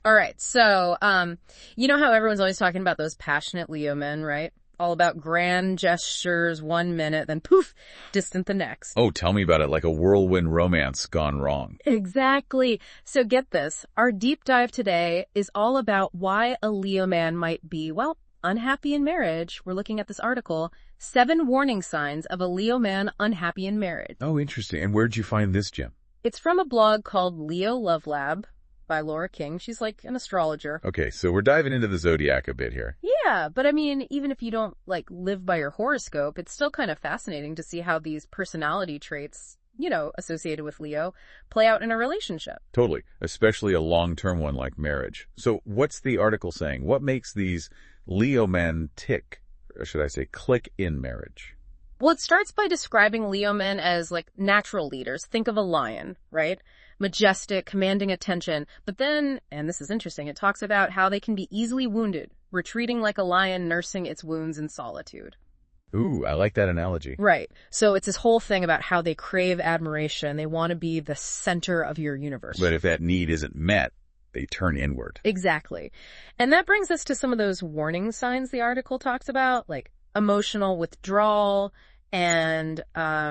All right. So, you know how everyone's always talking about those passionate Leo men, right? All about grand gestures 1 minute, then poof, distant the next. Oh, tell me about it, like a whirlwind romance gone wrong. Exactly. So get this. Our deep dive today is all about why a Leo man might be, well, unhappy in marriage. We're looking at this article, 7 warning signs of a Leo man unhappy in marriage. Oh, interesting. And where'd you find this, Jim? It's from a blog called Leo Love Lab by Laura King. She's like an astrologer. Okay, so we're diving into the zodiac a bit here. Yeah, but I mean, even if you don't live by your horoscope, it's still kind of fascinating to see how these personality traits, associated with Leo, play out in a relationship. Totally, especially a long-term one like marriage. So what's the article saying? What makes these Leo men tick, or should I say click in marriage? Well, it starts by describing Leo men as natural leaders. Think of a lion, right? Majestic, commanding attention. But then, and this is interesting, it talks about how they can be easily wounded, retreating like a lion nursing its wounds in solitude. Ooh, I like that analogy. Right. So it's this whole thing about how they crave admiration. They want to be the center of your universe. But if that need isn't met, they turn inward. Exactly. And that brings us to some of those warning signs the article talks about, like emotional withdrawal and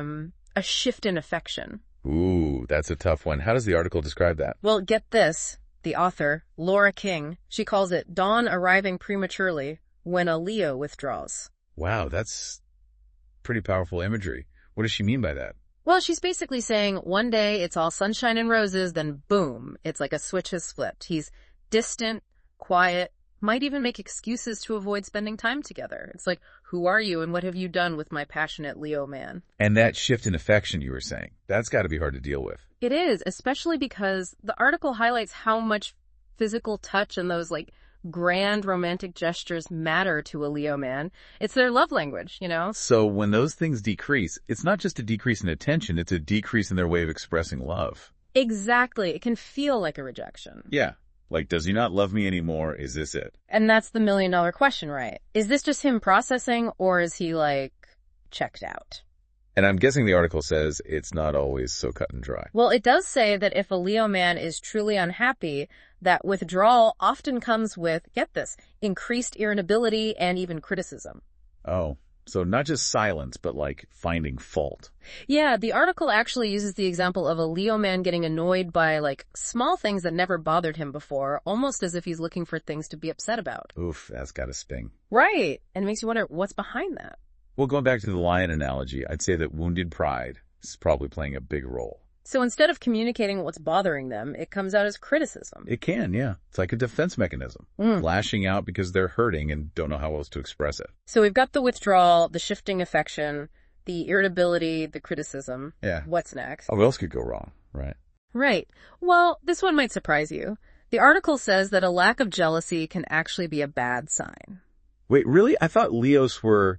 a shift in affection. Ooh, that's a tough one. How does the article describe that? Well, get this. The author, Laura King, she calls it dawn arriving prematurely when a Leo withdraws. Wow, that's pretty powerful imagery. What does she mean by that? Well, she's basically saying one day it's all sunshine and roses, then boom, it's like a switch has flipped. He's distant, quiet, might even make excuses to avoid spending time together. It's like, who are you and what have you done with my passionate Leo man? And that shift in affection you were saying, that's got to be hard to deal with. It is, especially because the article highlights how much physical touch and those grand romantic gestures matter to a Leo man. It's their love language, So when those things decrease, it's not just a decrease in attention, it's a decrease in their way of expressing love. Exactly. It can feel like a rejection. Yeah. Like, does he not love me anymore? Is this it? And that's the $1 million question, right? Is this just him processing, or is he, checked out? And I'm guessing the article says it's not always so cut and dry. Well, it does say that if a Leo man is truly unhappy, that withdrawal often comes with, get this, increased irritability and even criticism. Oh. So not just silence, but finding fault. Yeah, the article actually uses the example of a Leo man getting annoyed by small things that never bothered him before, almost as if he's looking for things to be upset about. Oof, that's gotta sting. Right. And it makes you wonder what's behind that. Well, going back to the lion analogy, I'd say that wounded pride is probably playing a big role. So instead of communicating what's bothering them, it comes out as criticism. It can, yeah. It's like a defense mechanism. Lashing out because they're hurting and don't know how else to express it. So we've got the withdrawal, the shifting affection, the irritability, the criticism. Yeah. What's next? Oh, what else could go wrong, right? Right. Well, this one might surprise you. The article says that a lack of jealousy can actually be a bad sign. Wait, really? I thought Leos were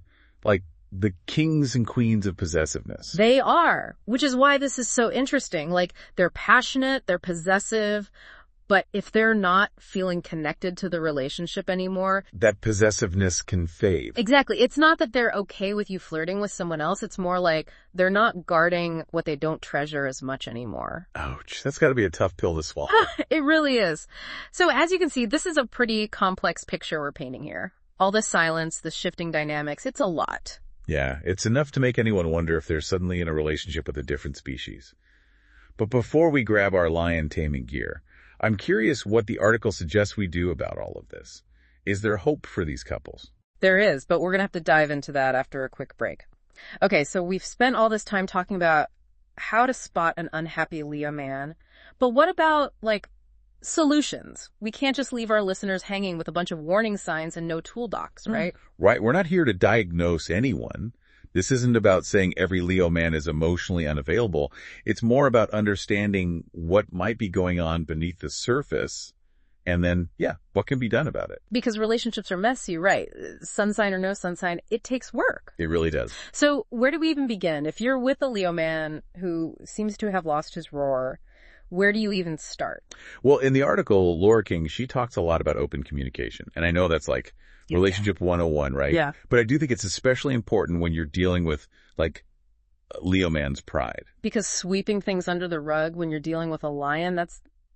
the kings and queens of possessiveness. They are, which is why this is so interesting. They're passionate, they're possessive, but if they're not feeling connected to the relationship anymore, that possessiveness can fade. Exactly. It's not that they're okay with you flirting with someone else. It's more like they're not guarding what they don't treasure as much anymore. Ouch. That's got to be a tough pill to swallow. It really is. So as you can see, this is a pretty complex picture we're painting here. All the silence, the shifting dynamics, it's a lot. Yeah, it's enough to make anyone wonder if they're suddenly in a relationship with a different species. But before we grab our lion taming gear, I'm curious what the article suggests we do about all of this. Is there hope for these couples? There is, but we're going to have to dive into that after a quick break. Okay, so we've spent all this time talking about how to spot an unhappy Leo man. But what about, solutions? We can't just leave our listeners hanging with a bunch of warning signs and no tool docs, right? Right. We're not here to diagnose anyone. This isn't about saying every Leo man is emotionally unavailable. It's more about understanding what might be going on beneath the surface and then, what can be done about it. Because relationships are messy, right? Sun sign or no sun sign, it takes work. It really does. So where do we even begin? If you're with a Leo man who seems to have lost his roar, where do you even start? Well, in the article, Laura King, she talks a lot about open communication. And I know that's relationship 101, right? Yeah. But I do think it's especially important when you're dealing with Leo man's pride. Because sweeping things under the rug when you're dealing with a lion, that's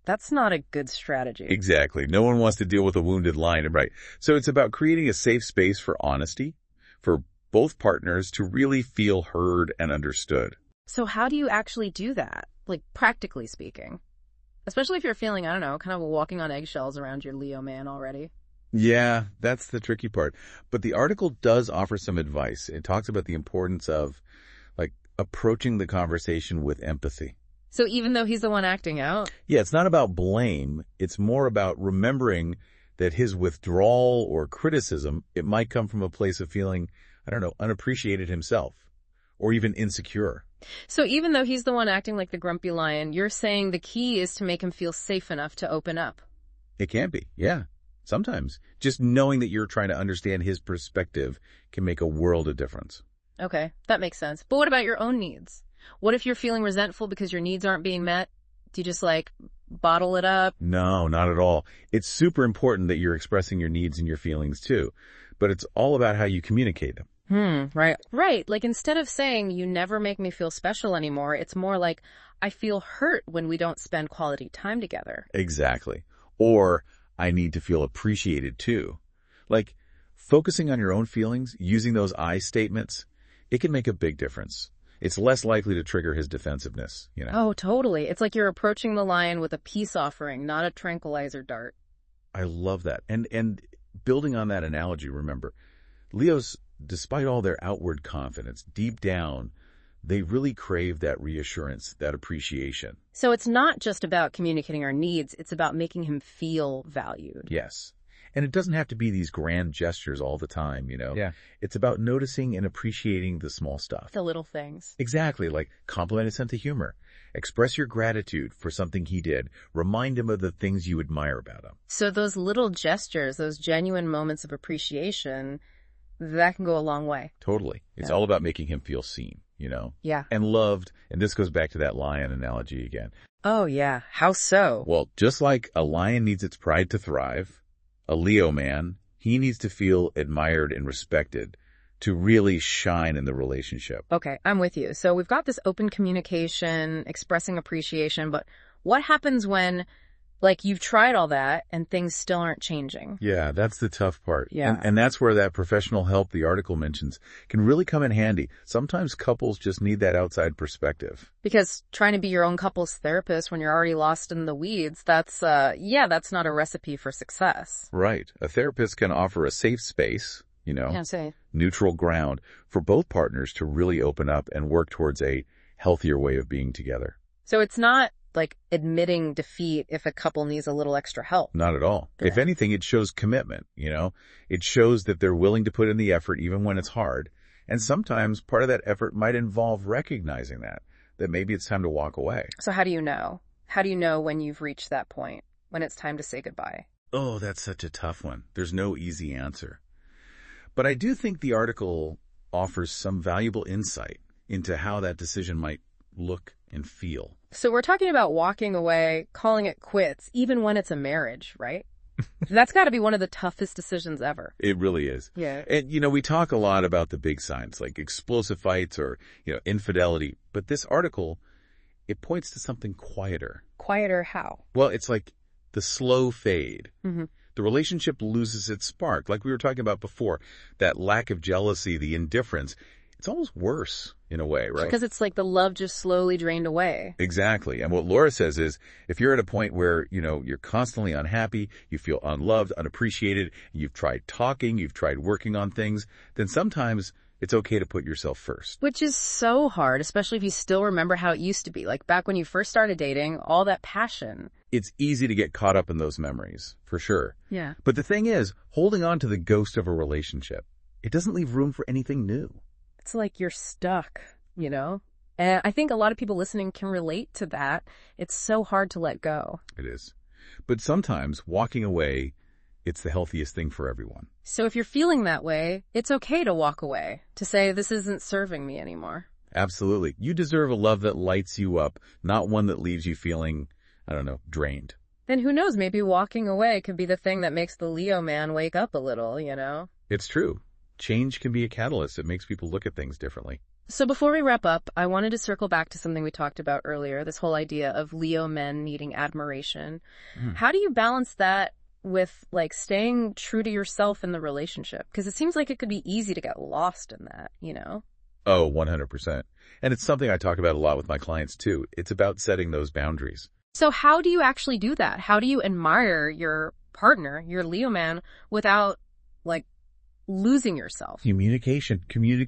That's not a good strategy. Exactly. No one wants to deal with a wounded lion, right? So it's about creating a safe space for honesty, for both partners to really feel heard and understood. So how do you actually do that? Like, practically speaking? Especially if you're feeling, I don't know, kind of walking on eggshells around your Leo man already. Yeah, that's the tricky part. But the article does offer some advice. It talks about the importance of, like, approaching the conversation with empathy. So even though he's the one acting out? Yeah, it's not about blame. It's more about remembering that his withdrawal or criticism, it might come from a place of feeling, I don't know, unappreciated himself or even insecure. So even though he's the one acting like the grumpy lion, you're saying the key is to make him feel safe enough to open up. It can be, yeah. Sometimes. Just knowing that you're trying to understand his perspective can make a world of difference. Okay, that makes sense. But what about your own needs? What if you're feeling resentful because your needs aren't being met? Do you just, like, bottle it up? No, not at all. It's super important that you're expressing your needs and your feelings too. But it's all about how you communicate them. Right. Right. Like, instead of saying, you never make me feel special anymore, it's more like, I feel hurt when we don't spend quality time together. Exactly. Or, I need to feel appreciated too. Like, focusing on your own feelings, using those I statements, it can make a big difference. It's less likely to trigger his defensiveness, you know. Oh, totally. It's like you're approaching the lion with a peace offering, not a tranquilizer dart. I love that. And building on that analogy, remember, Leos, despite all their outward confidence, deep down, they really crave that reassurance, that appreciation. So it's not just about communicating our needs, it's about making him feel valued. Yes. And it doesn't have to be these grand gestures all the time, you know. Yeah. It's about noticing and appreciating the small stuff. The little things. Exactly, like compliment his sense of humor. Express your gratitude for something he did. Remind him of the things you admire about him. So those little gestures, those genuine moments of appreciation, that can go a long way. Totally. It's Yeah. all about making him feel seen, you know, Yeah. and loved. And this goes back to that lion analogy again. Oh, yeah. How so? Well, just like a lion needs its pride to thrive, a Leo man, he needs to feel admired and respected to really shine in the relationship. Okay, I'm with you. So we've got this open communication, expressing appreciation, but what happens when, like, you've tried all that and things still aren't changing? Yeah, that's the tough part. Yeah. And that's where that professional help the article mentions can really come in handy. Sometimes couples just need that outside perspective. Because trying to be your own couple's therapist when you're already lost in the weeds, that's not a recipe for success. Right. A therapist can offer a safe space, you know, Can't say. neutral ground for both partners to really open up and work towards a healthier way of being together. So it's not like admitting defeat if a couple needs a little extra help. Not at all. Yeah. If anything, it shows commitment, you know. It shows that they're willing to put in the effort even when it's hard. And sometimes part of that effort might involve recognizing that maybe it's time to walk away. So how do you know? How do you know when you've reached that point, when it's time to say goodbye? Oh, that's such a tough one. There's no easy answer. But I do think the article offers some valuable insight into how that decision might look and feel. So we're talking about walking away, calling it quits, even when it's a marriage, right? That's got to be one of the toughest decisions ever. It really is. Yeah. And, you know, we talk a lot about the big signs like explosive fights or, you know, infidelity. But this article, it points to something quieter. Quieter how? Well, it's like the slow fade. Mm-hmm. The relationship loses its spark. Like we were talking about before, that lack of jealousy, the indifference. It's almost worse in a way, right? Because it's like the love just slowly drained away. Exactly. And what Laura says is, if you're at a point where, you know, you're constantly unhappy, you feel unloved, unappreciated, you've tried talking, you've tried working on things, then sometimes it's okay to put yourself first. Which is so hard, especially if you still remember how it used to be. Like back when you first started dating, all that passion. It's easy to get caught up in those memories, for sure. Yeah. But the thing is, holding on to the ghost of a relationship, it doesn't leave room for anything new. It's like you're stuck, you know? And I think a lot of people listening can relate to that. It's so hard to let go. It is. But sometimes walking away, it's the healthiest thing for everyone. So if you're feeling that way, it's okay to walk away, to say this isn't serving me anymore. Absolutely. You deserve a love that lights you up, not one that leaves you feeling, I don't know, drained. Then who knows, maybe walking away could be the thing that makes the Leo man wake up a little, you know? It's true. Change can be a catalyst that makes people look at things differently. So before we wrap up, I wanted to circle back to something we talked about earlier, this whole idea of Leo men needing admiration. How do you balance that with like staying true to yourself in the relationship? Because it seems like it could be easy to get lost in that, you know? Oh, 100%. And it's something I talk about a lot with my clients too. It's about setting those boundaries. So how do you actually do that? How do you admire your partner, your Leo man, without like losing yourself? Communication.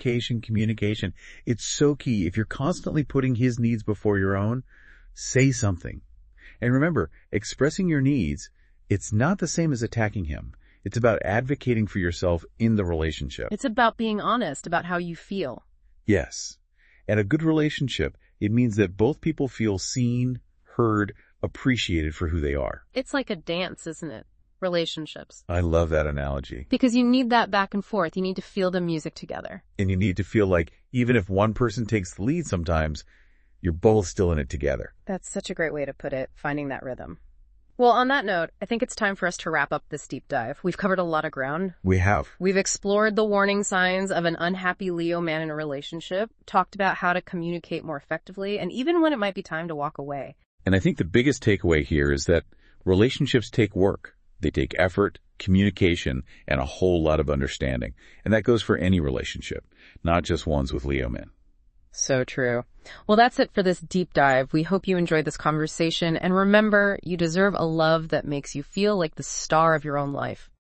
It's so key. If you're constantly putting his needs before your own, say something. And remember, expressing your needs, it's not the same as attacking him. It's about advocating for yourself in the relationship. It's about being honest about how you feel. Yes. And a good relationship, it means that both people feel seen, heard, appreciated for who they are. It's like a dance, isn't it? Relationships. I love that analogy. Because you need that back and forth. You need to feel the music together. And you need to feel like even if one person takes the lead sometimes, you're both still in it together. That's such a great way to put it, finding that rhythm. Well, on that note, I think it's time for us to wrap up this deep dive. We've covered a lot of ground. We have. We've explored the warning signs of an unhappy Leo man in a relationship, talked about how to communicate more effectively, and even when it might be time to walk away. And I think the biggest takeaway here is that relationships take work. They take effort, communication, and a whole lot of understanding. And that goes for any relationship, not just ones with Leo men. So true. Well, that's it for this deep dive. We hope you enjoyed this conversation. And remember, you deserve a love that makes you feel like the star of your own life.